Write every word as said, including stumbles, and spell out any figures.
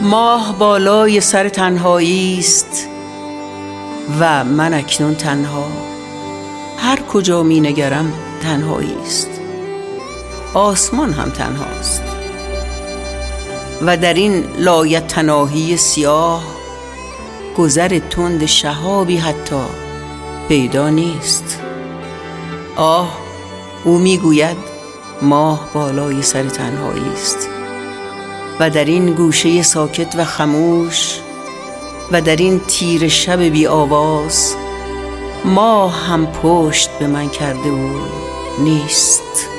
ماه بالای سر تنهایی است و من اکنون تنها. هر کجا می نگرم تنهایی است. آسمان هم تنهاست و در این لایتناهی سیاه گذر تند شهابی حتی پیدا نیست. آه، او می گوید ماه بالای سر تنهایی است و در این گوشه ساکت و خموش و در این تیر شب بی آواز ماه هم پشت به من کرده و نیست.